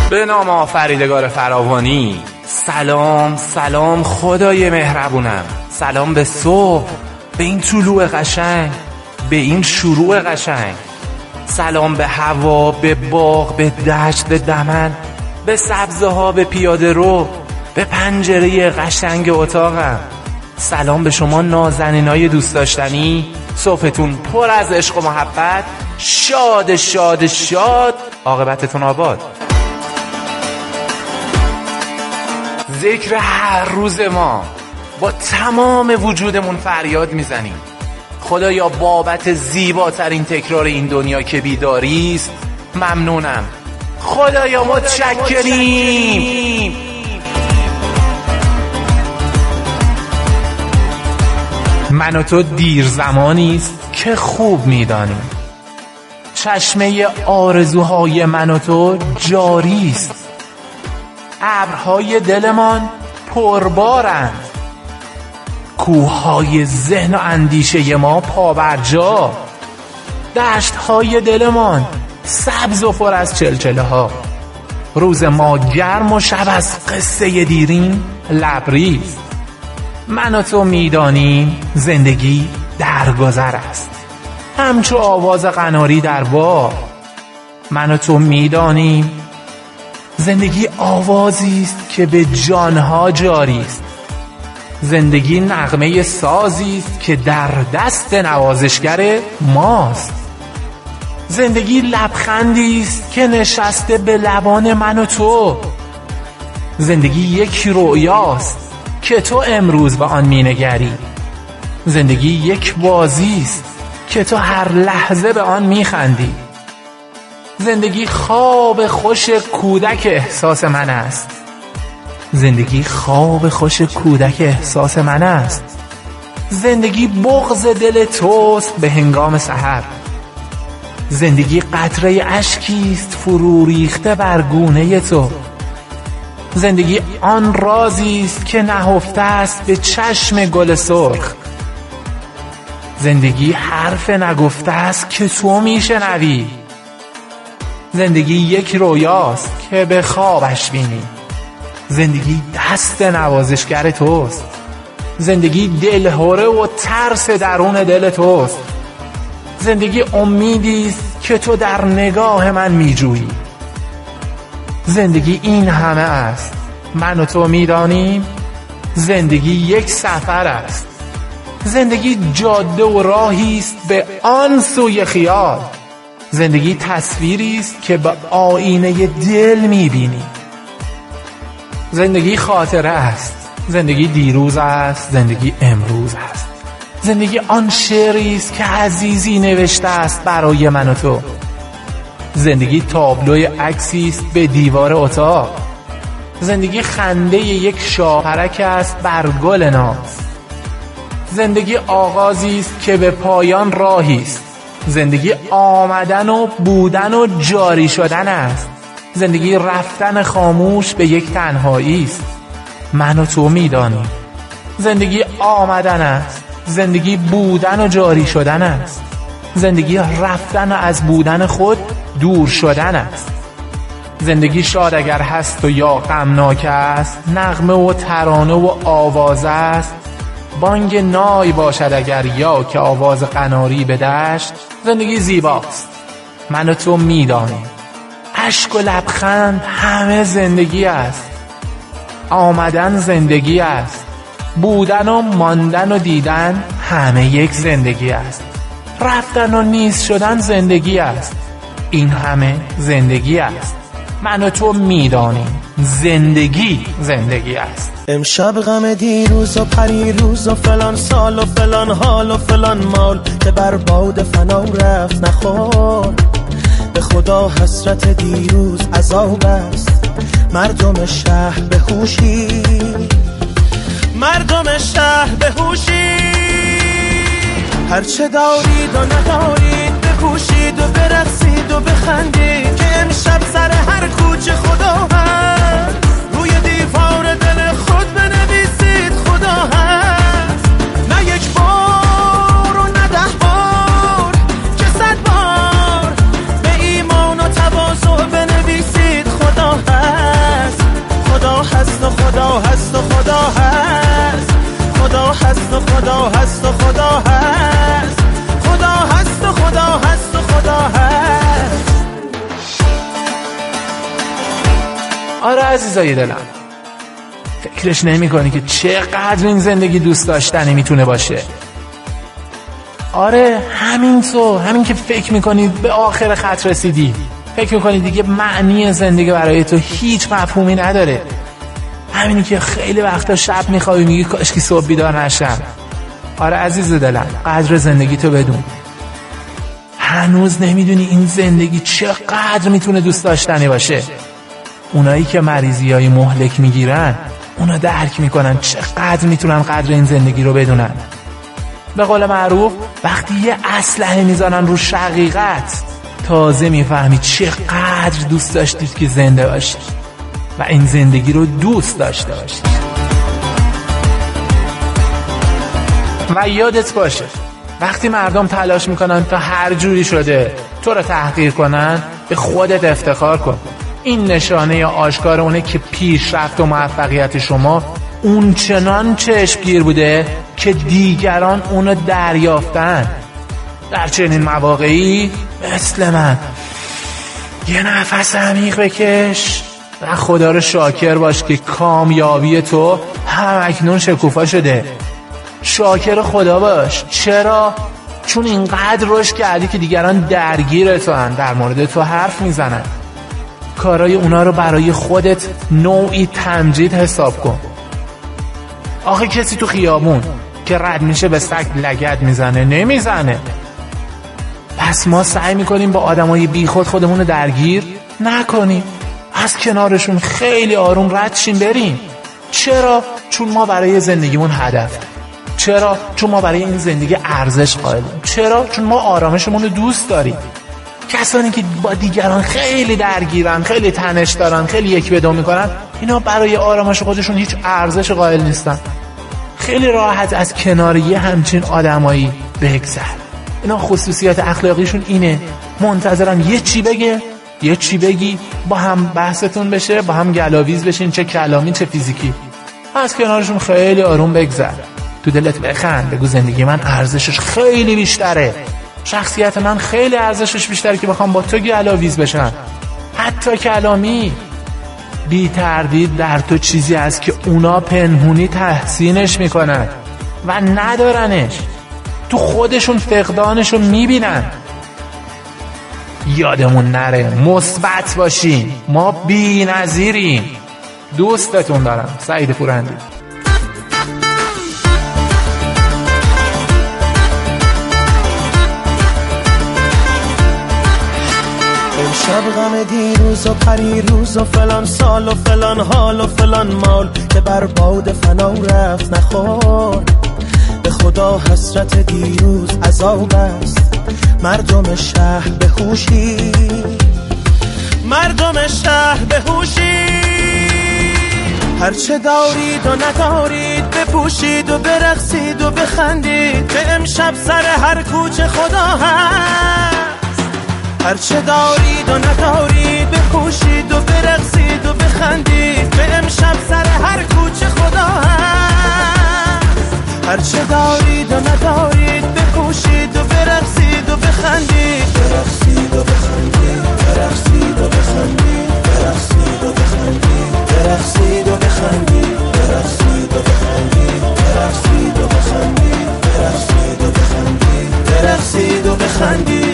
به نام آفریدگار فراوانی. سلام سلام خدای مهربونم. سلام به صبح، به این طلوع قشنگ، به این شروع قشنگ. سلام به هوا، به باغ، به دشت، به دمن، به سبزه ها، به پیاده رو، به پنجره قشنگ اتاقم. سلام به شما نازنینای دوست داشتنی. صبحتون پر از عشق و محبت. شاد شاد شاد، عاقبتتون آباد. ذکر هر روز ما با تمام وجودمون فریاد میزنیم خدایا بابت زیباترین تکرار این دنیا که بیداریست ممنونم. خدایا متشکریم. من و تو دیر زمانیست که خوب میدانیم، چشمه آرزوهای من و تو جاریست، ابرهای دلمان پربارند، کوههای ذهن و اندیشه ما پابرجا، دشتهای دلمان سبز و پر از چلچله ها. روز ما گرم و شب از قصه دیرین لبریز. من و تو میدانیم زندگی درگذر است، همچو آواز قناری در باغ. من و تو میدانیم زندگی آوازی است که به جانها جاری است. زندگی نغمه سازی است که در دست نوازشگر ماست. زندگی لبخندی است که نشسته به لبان من و تو. زندگی یک رؤیاست که تو امروز به آن مینگری. زندگی یک بازی است که تو هر لحظه به آن میخندی. زندگی خواب خوش کودک احساس من است. زندگی خواب خوش کودک احساس من است. زندگی بغض دل توست به هنگام سحر. زندگی قطره اشکی است فرو ریخته بر گونه تو. زندگی آن رازی است که نهفته است به چشم گل سرخ. زندگی حرف نگفته است که تو میشنوی. زندگی یک رویاست که به خوابش بینی. زندگی دست نوازشگر توست. زندگی دلهره و ترس درون دل توست. زندگی امیدی است که تو در نگاه من میجویی. زندگی این همه است. من و تو میدانیم زندگی یک سفر است. زندگی جاده و راهی است به آن سوی خیال. زندگی تصویری است که به آینه دل میبینی. زندگی خاطره است. زندگی دیروز است. زندگی امروز است. زندگی آن شعری است که عزیزی نوشته است برای من و تو. زندگی تابلوی عکسی است به دیوار اتاق. زندگی خنده یک شاپرک است بر گل ناز. زندگی آغازی است که به پایان راهی است. زندگی آمدن و بودن و جاری شدن است. زندگی رفتن خاموش به یک تنهایی است. من و تو میدانیم زندگی آمدن است. زندگی بودن و جاری شدن است. زندگی رفتن و از بودن خود دور شدن است. زندگی شاد اگر هست و یا غمناک است. نغمه و ترانه و آواز است. بانگ نای باشد اگر یا که آواز قناری به دشت. زندگی زیباست. من و تو میدانیم اشک و لبخند همه زندگی است. آمدن زندگی است. بودن و ماندن و دیدن همه یک زندگی است. رفتن و نیست شدن زندگی است. این همه زندگی است. من و تو میدانیم زندگی است. امشب غم دیروز و پریروز و فلان سال و فلان حال و فلان مال که بر باد فنا رفت نخور. به خدا حسرت دیروز عذاب است. مردم شهر به هوشی، مردم شهر به هوشی. هرچه دارید و ندارید بکوشید و برقصید و بخندید که امشب سر هر کوچه خدا هست. روی دیوار دل خود بنویسید خدا هست. نه یک بار و نه 10 بار که 100 بار به ایمان و تواضع بنویسید خدا هست. هست و خدا هست و خدا هست، خدا هست و خدا هست و خدا هست. آره عزیزای دلم، فکرش نمی کنی که چقدر این زندگی دوست داشتنی میتونه باشه؟ آره همین که فکر میکنی به آخر خط رسیدی، فکر میکنی دیگه معنی زندگی برای تو هیچ مفهومی نداره، همینی که خیلی وقتا شب میخوابی میگی کاش که صبح بیدار نشم. آره عزیز دلم، قدر زندگی تو بدون. هنوز نمیدونی این زندگی چقدر میتونه دوست داشتنی باشه. اونایی که مریضی‌های مهلک میگیرن اونا درک میکنن چقدر میتونن قدر این زندگی رو بدونن. به قول معروف وقتی یه اسلحه میزنن رو شقیقت تازه میفهمی چقدر دوست داشتید که زنده باشی و این زندگی رو دوست داشته باشی. و یادت باشه وقتی مردم تلاش میکنن تا هر جوری شده تو رو تحقیر کنن، به خودت افتخار کن. این نشانه آشکار اونه که پیشرفت و موفقیت شما اون چنان چشمگیر بوده که دیگران اونو دریافتن. در چنین مواقعی مثل من یه نفس عمیق بکش و خدا رو شاکر باش که کامیابی تو همکنون شکوفا شده. شاکر خدا باش. چرا؟ چون اینقدر رشد کردی که دیگران درگیر تو هن، در مورد تو حرف میزنن. کارای اونا رو برای خودت نوعی تمجید حساب کن. آخه کسی تو خیابون که رد میشه به سگ لگد میزنه؟ نمیزنه. پس ما سعی میکنیم با آدمای بی خودمون رو درگیر نکنیم، از کنارشون خیلی آروم رد شیم بریم. چرا؟ چون ما برای زندگیمون هدف. چرا؟ چون ما برای این زندگی ارزش قائلیم. چرا؟ چون ما آرامشمون رو دوست داریم. کسانی که با دیگران خیلی درگیرن، خیلی تنش دارن، خیلی یک به دو میکنن، اینا برای آرامش خودشون هیچ ارزش قائل نیستن. خیلی راحت از کنار یه همچین آدمایی بگذر. اینا خصوصیات اخلاقیشون اینه، منتظرن یه چی بگه، یه چی بگی با هم بحثتون بشه، با هم گلاویز بشین، چه کلامی چه فیزیکی. از کنارشون خیلی آروم بگذر. تو دلت بخند، بگو زندگی من ارزشش خیلی بیشتره، شخصیت من خیلی ارزشش بیشتره که بخوام با تو گلاویز بشن. حتی کلامی. بی تردید در تو چیزی هست که اونا پنهونی تحسینش میکنن و ندارنش، تو خودشون فقدانشو میبینن. یادمون نره مثبت باشین، ما بی نظیریم. دوستتون دارم. سعید پورندی. شب غم دیروز و پریروز و فلان سال و فلان حال و فلان مال که بر باد فنا رفت نخور. به خدا حسرت دیروز عذاب است. مردم شهر به هوشی، مردم شهر به هوشی. هرچه دارید و ندارید بپوشید و برقصید و بخندید که امشب سر هر کوچه خدا هست. هرچه دارید و ندارید بپوشید و برقصید و بخندید که امشب سر هر کوچه خدا هست. هرچه دارید و ندارید بپوشید و برقصید و بخندید، برقصید و بخندید، برقصید و بخندید، برقصید و بخندید، برقصید و بخندید، برقصید و بخندید، برقصید و بخندید، برقصید و بخندید، برقصید و بخندید.